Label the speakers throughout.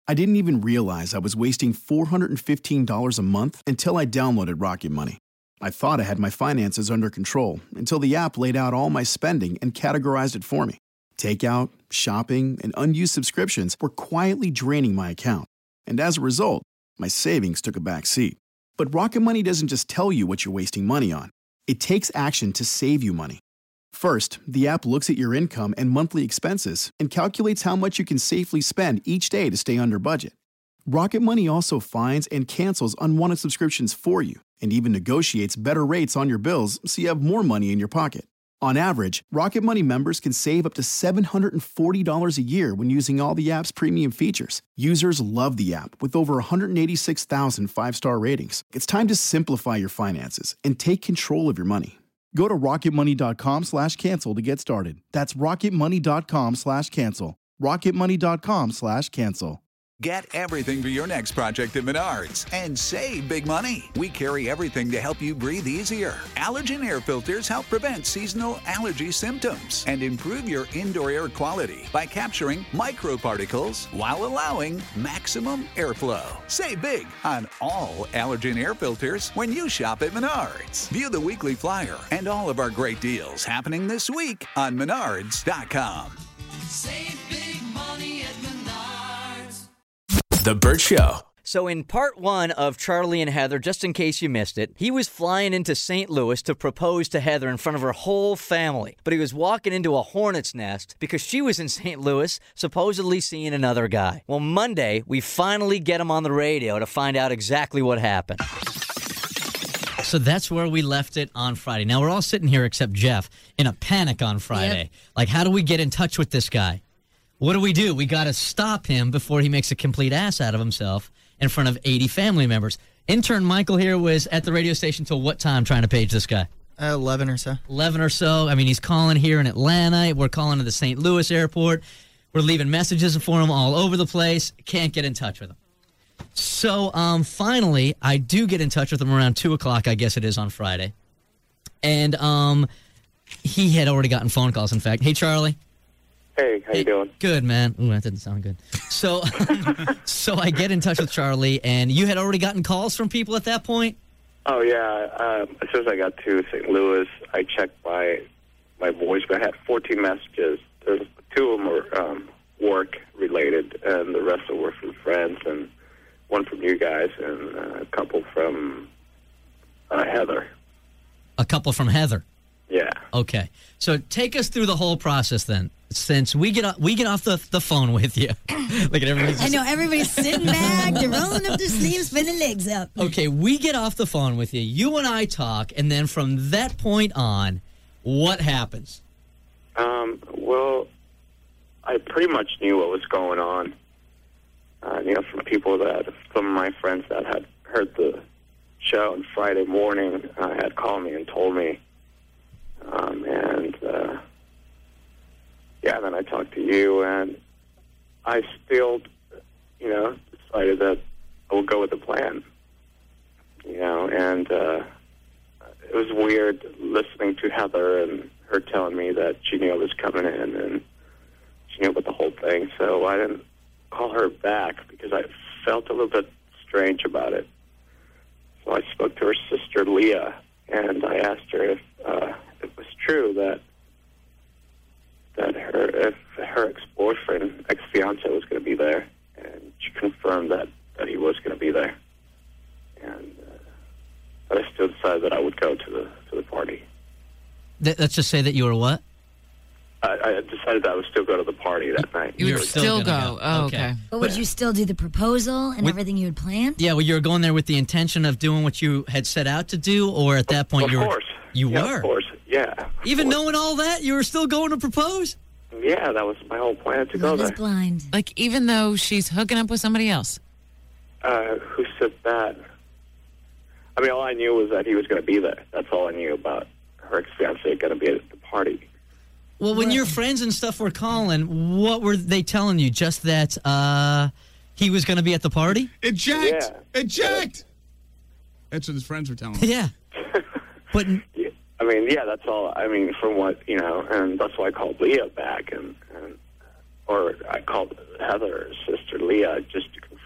Speaker 1: I didn't even realize I was wasting $415 a month until I downloaded Rocket Money. I thought I had my finances under control until the app laid out all my spending and categorized it for me. Takeout, shopping, and unused subscriptions were quietly draining my account. And as a result, my savings took a back seat. But Rocket Money doesn't just tell you what you're wasting money on. It takes action to save you money. First, the app looks at your income and monthly expenses and calculates how much you can safely spend each day to stay under budget. Rocket Money also finds and cancels unwanted subscriptions for you and even negotiates better rates on your bills so you have more money in your pocket. On average, Rocket Money members can save up to $740 a year when using all the app's premium features. Users love the app with over 186,000 five-star ratings. It's time to simplify your finances and take control of your money. Go to rocketmoney.com/cancel to get started. That's rocketmoney.com/cancel. rocketmoney.com/cancel.
Speaker 2: Get everything for your next project at Menards and save big money. We carry everything to help you breathe easier. Allergen air filters help prevent seasonal allergy symptoms and improve your indoor air quality by capturing microparticles while allowing maximum airflow. Save big on all allergen air filters when you shop at Menards. View the weekly flyer and all of our great deals happening this week on Menards.com.
Speaker 3: Save big money at Menards.
Speaker 4: The Burt Show.
Speaker 5: So in part one of Charlie and Heather, just in case you missed it, he was flying into St. Louis to propose to Heather in front of her whole family. But he was walking into a hornet's nest because she was in St. Louis, supposedly seeing another guy. Well, Monday, we finally get him on the radio to find out exactly what happened. So that's where we left it on Friday. Now, we're all sitting here except Jeff in a panic on Friday. Yep. Like, how do we get in touch with this guy? What do? We got to stop him before he makes a complete ass out of himself in front of 80 family members. Intern Michael here was at the radio station till what time trying to page this guy?
Speaker 6: 11 or so.
Speaker 5: 11 or so. I mean, he's calling here in Atlanta. We're calling to the St. Louis airport. We're leaving messages for him all over the place. Can't get in touch with him. So finally, I do get in touch with him around 2 o'clock, I guess it is, on Friday. And he had already gotten phone calls, in fact. Hey, Charlie.
Speaker 7: Hey, how you doing?
Speaker 5: Good, man. Ooh, that didn't sound good. So, so I get in touch with Charlie, and you had already gotten calls from people at that point?
Speaker 7: Oh, yeah. As soon as I got to St. Louis, I checked my voicemail. I had 14 messages. There's 2 of them were work-related, and the rest of them were from friends, and one from you guys, and a couple from Heather.
Speaker 5: A couple from Heather?
Speaker 7: Yeah.
Speaker 5: Okay. So take us through the whole process then. Since we get off the phone with you. Look at everybody.
Speaker 8: I know, everybody's sitting back, they're rolling up their sleeves, putting their legs up.
Speaker 5: Okay, we get off the phone with you. You and I talk, and then from that point on, what happens?
Speaker 7: Well, I pretty much knew what was going on. From people some of my friends that had heard the show on Friday morning had called me and told me. And then I talked to you, and I still, decided that I would go with the plan. And it was weird listening to Heather and her telling me that she knew I was coming in and she knew about the whole thing. So I didn't call her back because I felt a little bit strange about it. So I spoke to her sister, Leah, and I asked her if it was true that her ex-boyfriend, ex-fiance was going to be there, and she confirmed that he was going to be there. And but I still decided that I would go to the party.
Speaker 5: Let's just say that you were what?
Speaker 7: I decided that I would still go to the party that night.
Speaker 9: You would still go. Oh, okay.
Speaker 8: But would you still do the proposal and everything you had planned?
Speaker 5: Yeah, well, you were going there with the intention of doing what you had set out to do, or at that point
Speaker 7: Of course.
Speaker 5: You
Speaker 7: Yeah,
Speaker 5: were?
Speaker 7: Of course, yeah.
Speaker 5: Even knowing all that, you were still going to propose?
Speaker 7: Yeah, that was my whole plan to go
Speaker 8: Love is
Speaker 7: there.
Speaker 8: blind.
Speaker 9: Like, even though she's hooking up with somebody else?
Speaker 7: Who said that? I mean, all I knew was that he was going to be there. That's all I knew about her ex-fiancé going to be at the party.
Speaker 5: Well, when your friends and stuff were calling, what were they telling you? Just that he was going to be at the party?
Speaker 10: Eject!
Speaker 7: Yeah.
Speaker 10: Eject! That's what his friends were telling him.
Speaker 5: Yeah. But
Speaker 7: I mean, yeah, that's all. I mean, from what, and that's why I called Leah back, or I called Heather's sister Leah just to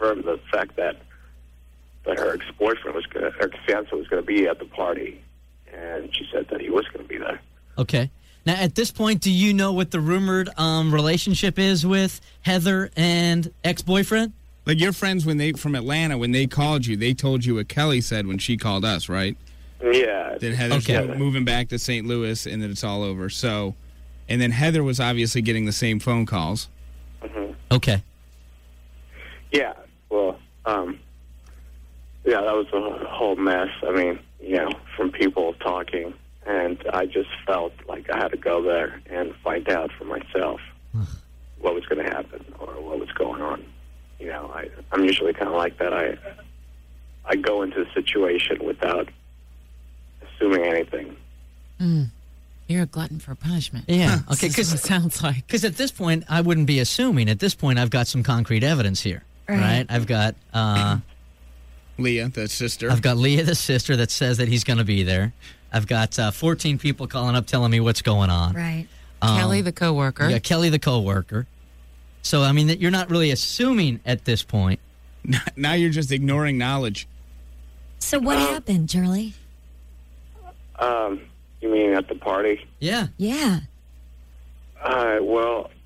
Speaker 7: confirmed the fact that her ex-boyfriend her fiance was going to be at the party, and she said that he was going to be there.
Speaker 4: Okay. Now, at this point, do you know what the rumored relationship is with Heather and ex-boyfriend?
Speaker 10: Like your friends from Atlanta, when they called you, they told you what Kelly said when she called us, right?
Speaker 7: Yeah.
Speaker 10: That Heather's moving back to St. Louis and that it's all over. So, and then Heather was obviously getting the same phone calls.
Speaker 7: Mm-hmm.
Speaker 4: Okay.
Speaker 7: Yeah. Well, yeah, that was a whole mess. I mean, from people talking, and I just felt like I had to go there and find out for myself what was going to happen or what was going on. I'm usually kind of like that. I go into a situation without assuming anything.
Speaker 9: You're a glutton for punishment.
Speaker 4: Yeah. Okay.
Speaker 9: Because it sounds like.
Speaker 4: Because at this point, I wouldn't be assuming. At this point, I've got some concrete evidence here. Right? I've got
Speaker 10: Leah, the sister.
Speaker 4: I've got Leah, the sister, that says that he's going to be there. I've got 14 people calling up telling me what's going on.
Speaker 8: Right.
Speaker 9: Kelly, the coworker.
Speaker 4: Yeah, Kelly, the coworker. So, I mean, you're not really assuming at this point.
Speaker 10: Now you're just ignoring knowledge.
Speaker 8: So what happened, Charlie?
Speaker 7: You mean at the party?
Speaker 4: Yeah.
Speaker 8: Yeah.
Speaker 7: Well,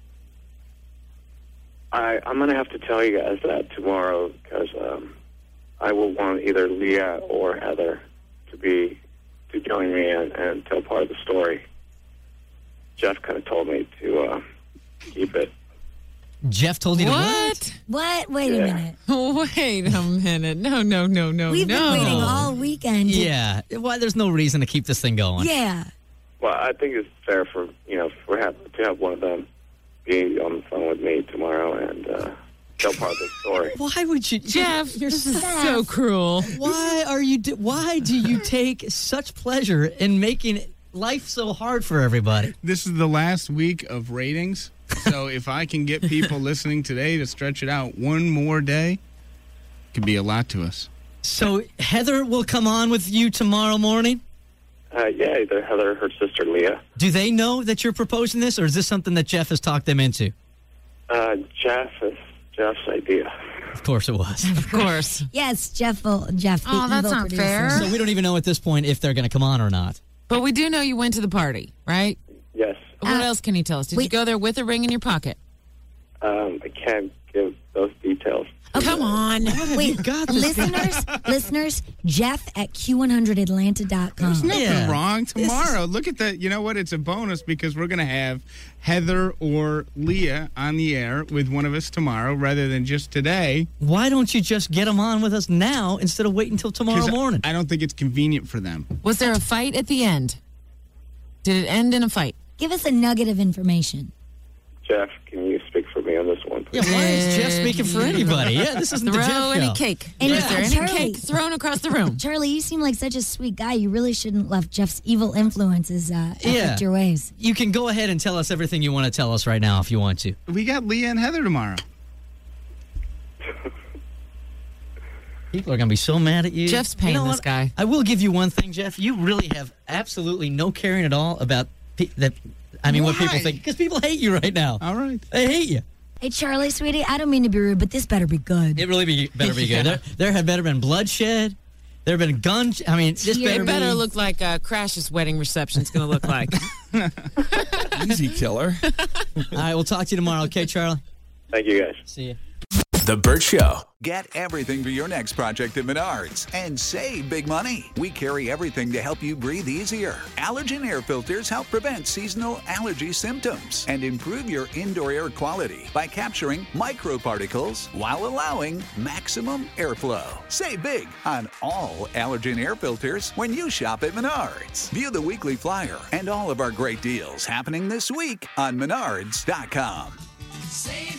Speaker 7: I'm going to have to tell you guys that tomorrow because I will want either Leah or Heather to join me and tell part of the story. Jeff kind of told me to keep it.
Speaker 4: Jeff told you to
Speaker 9: what?
Speaker 8: What? Wait a minute.
Speaker 9: Wait a minute. No.
Speaker 8: We've been waiting all weekend.
Speaker 4: Yeah. Why? There's no reason to keep this thing going.
Speaker 8: Yeah.
Speaker 7: Well, I think it's fair for to have one of them be on the phone with me tomorrow and tell part of the story.
Speaker 4: Why would you,
Speaker 9: Jeff?
Speaker 4: You're
Speaker 9: this is so cruel.
Speaker 4: Why do you take such pleasure in making life so hard for everybody?
Speaker 10: This is the last week of ratings. So if I can get people listening today to stretch it out one more day, it could be a lot to us.
Speaker 4: So Heather will come on with you tomorrow morning?
Speaker 7: Yeah, either Heather or her sister Leah.
Speaker 4: Do they know that you're proposing this, or is this something that Jeff has talked them into?
Speaker 7: Jeff's idea.
Speaker 4: Of course it was.
Speaker 9: Of course.
Speaker 8: Yes, Jeff.
Speaker 9: Oh, that's not fair.
Speaker 4: So we don't even know at this point if they're going to come on or not.
Speaker 9: But we do know you went to the party, right?
Speaker 7: Yes.
Speaker 9: What else can you tell us? Did you go there with a ring in your pocket?
Speaker 7: I can't give those details.
Speaker 9: Oh, come on.
Speaker 8: Wait, listeners, Jeff at Q100Atlanta.com.
Speaker 10: There's nothing wrong. Tomorrow, look at that. You know what? It's a bonus because we're going to have Heather or Leah on the air with one of us tomorrow rather than just today.
Speaker 4: Why don't you just get them on with us now instead of waiting until tomorrow morning?
Speaker 10: I don't think it's convenient for them.
Speaker 9: Was there a fight at the end? Did it end in a fight?
Speaker 8: Give us a nugget of information.
Speaker 7: Jeff, can you speak for me on this one, please?
Speaker 4: Yeah, why is Jeff speaking for anybody? Yeah, this isn't the Jeff
Speaker 9: Throw
Speaker 4: show.
Speaker 9: any cake.
Speaker 8: And
Speaker 9: Is there any
Speaker 8: Charlie,
Speaker 9: cake thrown across the room?
Speaker 8: Charlie, you seem like such a sweet guy. You really shouldn't let Jeff's evil influences affect your ways.
Speaker 4: You can go ahead and tell us everything you want to tell us right now if you want to.
Speaker 10: We got Leah and Heather tomorrow.
Speaker 4: People are going to be so mad at you.
Speaker 9: Jeff's paying this guy.
Speaker 4: I will give you one thing, Jeff. You really have absolutely no caring at all about that. I mean, what people think. Because people hate you right now.
Speaker 10: All right.
Speaker 4: They hate you.
Speaker 8: Hey, Charlie, sweetie, I don't mean to be rude, but this better be good.
Speaker 4: It really better be good. There had better been bloodshed. There have been guns. I mean, this
Speaker 9: better look like Crash's wedding reception's going to look like.
Speaker 6: Easy killer.
Speaker 4: All right, we'll talk to you tomorrow. Okay, Charlie?
Speaker 7: Thank you, guys.
Speaker 4: See you.
Speaker 2: The Burt Show. Get everything for your next project at Menards and save big money. We carry everything to help you breathe easier. Allergen air filters help prevent seasonal allergy symptoms and improve your indoor air quality by capturing microparticles while allowing maximum airflow. Save big on all allergen air filters when you shop at Menards. View the weekly flyer and all of our great deals happening this week on Menards.com.
Speaker 3: Save